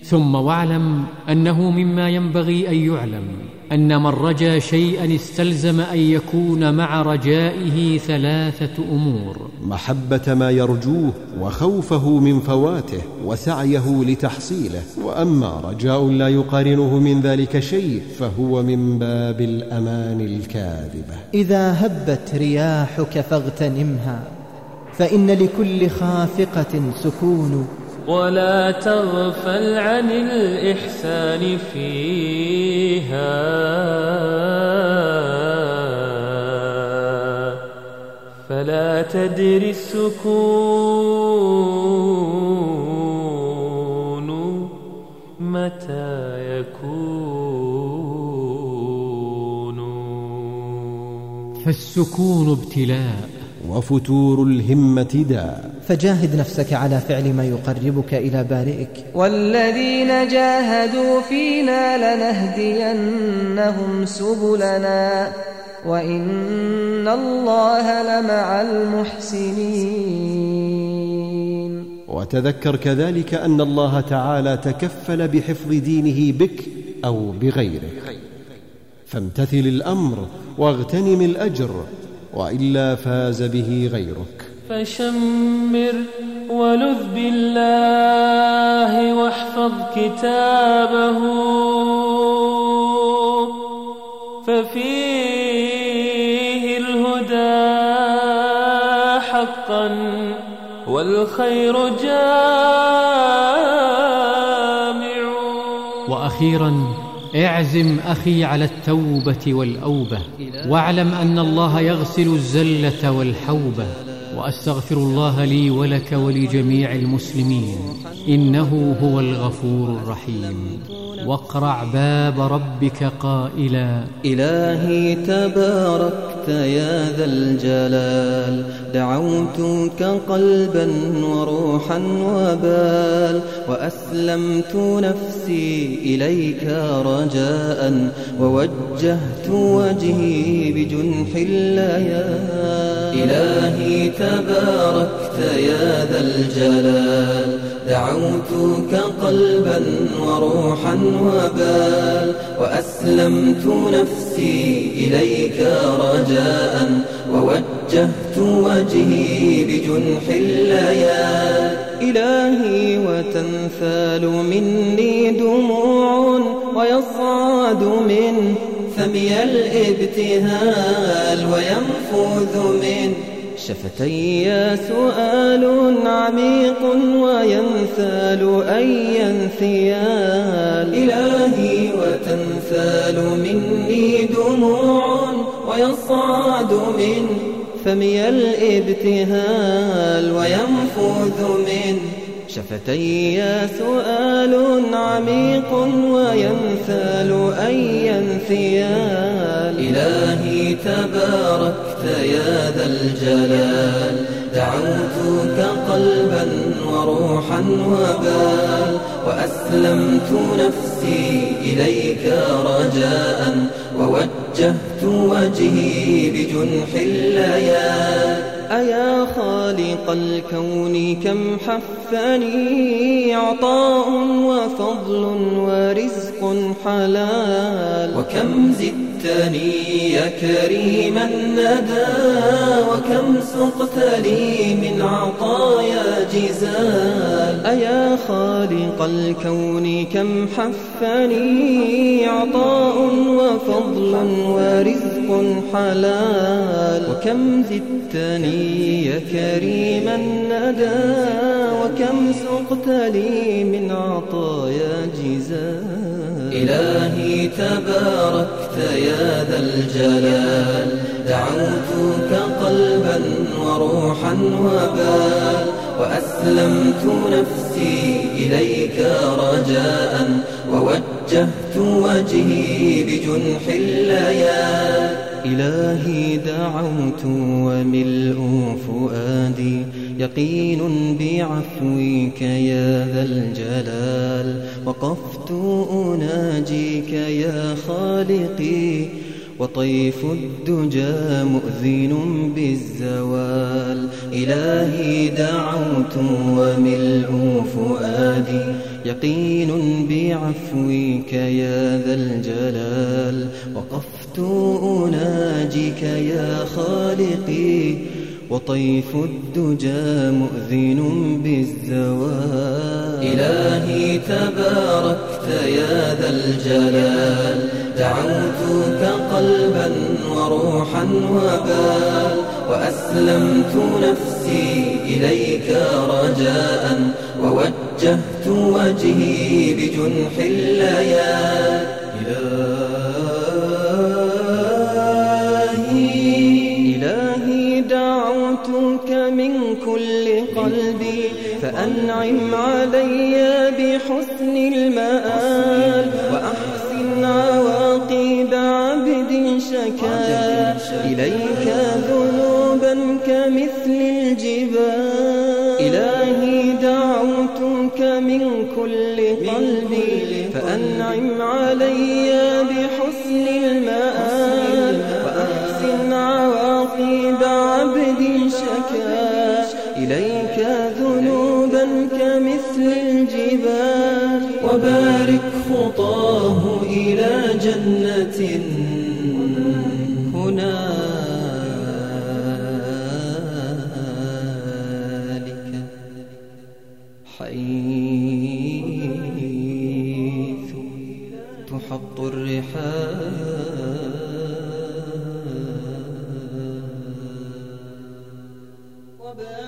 ثم واعلم أنه مما ينبغي أن يعلم أن من رجا شيئا استلزم أن يكون مع رجائه 3 أمور: محبة ما يرجوه، وخوفه من فواته، وسعيه لتحصيله. وأما رجاء لا يقارنه من ذلك شيء فهو من باب الأمان الكاذبة. إذا هبت رياحك فاغتنمها، فإن لكل خافقة سكون. ولا تغفل عن الإحسان فيها، فلا تدري السكون متى يكون. فالسكون ابتلاء، وفتور الهمة داء. فجاهد نفسك على فعل ما يقربك إلى بارئك. والذين جاهدوا فينا لنهدينهم سبلنا وإن الله لمع المحسنين. وتذكر كذلك أن الله تعالى تكفل بحفظ دينه بك أو بغيرك، فامتثل الأمر واغتنم الأجر، وإلا فاز به غيرك. فشمر ولذ بالله واحفظ كتابه، ففيه الهدى حقا والخير جامع. وأخيرا اعزم أخي على التوبة والأوبة، واعلم أن الله يغسل الزلة والحوبة. وأستغفر الله لي ولك ولجميع المسلمين، إنه هو الغفور الرحيم. واقرع باب ربك قائلا: إلهي تباركت يا ذا الجلال، دعوتك قلبا وروحا وبال، وأسلمت نفسي إليك رجاء، ووجهت وجهي بجنح الليال. إلهي تباركت يا ذا الجلال، دعوتك قلبا وروحا وبال، وأسلمت نفسي إليك رجاء، ووجهت وجهي بجنح الليال. إلهي وتنثال مني دموع، ويصعد من فمي الابتهال، وينفذ من شفتي سؤال عميق، وينثال أي انثيال. إلهي وتنثال مني دموع، ويصعد من فمي الابتهال، وينفذ من شفتي سؤال عميق، وينثال أي انثيال. إلهي تباركت يا ذا الجلال، دعوتك قلبا وروحا وبال، وأسلمت نفسي إليك رجاء، ووجهت وجهي بجنح الليال. أيا خالق الكون كم حفني عطاء وفضل ورزق حلال، وكم زدتني يا كريم الندى، وكم سقت لي من عطايا جزال. أيا خالق الكون كم حفني عطاء وفضل ورزق حلال، وكم زدتني يا كريم الندى، وكم سقت لي من عطايا جزال. إلهي تباركت يا ذا الجلال، دعوتك قلبا وروحا وبال، وأسلمت نفسي إليك رجاء، ووجهت وجهي بجنح الليال. إلهي دعوت وملء فؤادي يقين بعفوك يا ذا الجلال، وقفت أناجيك يا خالقي، وطيف الدجى مؤذن بالزوال. إلهي دعوت وملء فؤادي يقين بعفوك يا ذا الجلال. وقفت أناجيك يا خالقي وطيف الدجى مؤذن بالزوال. إلهي تباركت يا ذا الجلال، دعوتك قلبا وروحا وبال، وأسلمت نفسي إليك رجاء، ووجهت وجهي بجنح الليال. إلهي دعوتك من كل قلبي، فأنعم علي بحسن المآل، وأحسن عواقب عبد شكا إليك ذنوبا كمثل الجبال. إلهي دعوتك من كل قلبي، فأنعم علي بحسن المآل، وأحسن عواقب عبد شكا إليك ذنوبا كمثل الجبال. وبارك خطاه إلى جنة هنالك، حيث تحط الرحال.